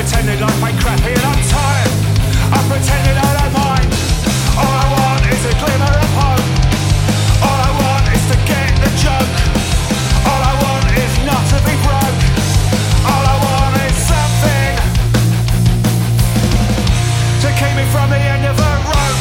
pretending life ain't crappy and I'm tired. I'm pretending I don't mind. All I want is a glimmer of hope. All I want is to get the joke. All I want is not to be broke. All I want is something to keep me from the end of the road.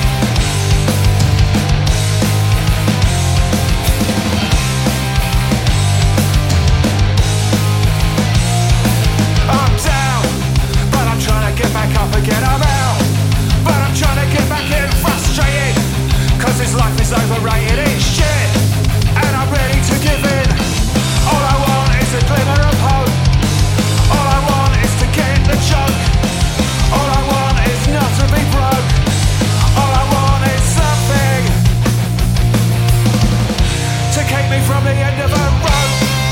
I'm down, but I'm trying to get back up again. I'm out, but I'm trying to get back in. Frustrated, cause this life is overrated. It's shit, and I'm ready to give in. All I want is a glimmer of hope. All I want is to get the joke. All I want is not to be broke. All I want is something to keep me from the end of the road.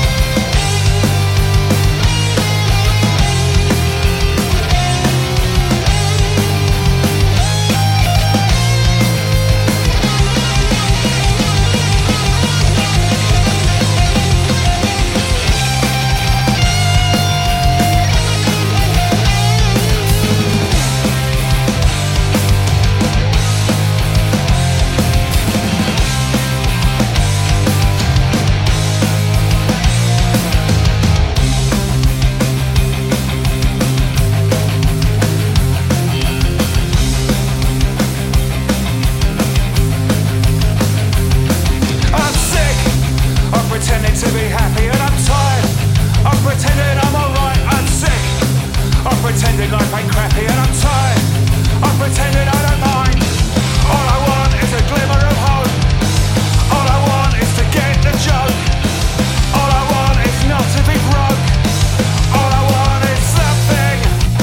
Pretending to be happy and I'm tired. I'm pretending I'm alright, I'm sick. I'm pretending life ain't crappy and I'm tired. I'm pretending I don't mind. All I want is a glimmer of hope. All I want is to get the joke. All I want is not to be broke. All I want is something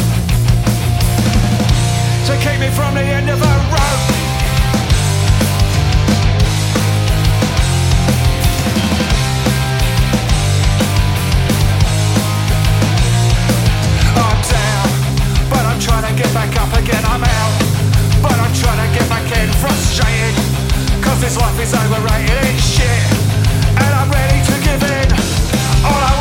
to keep me from the end of the road. Trying to get back up again, I'm out, but I'm trying to get back in. Frustrated, cause this life is overrated. It's shit, and I'm ready to give in. All I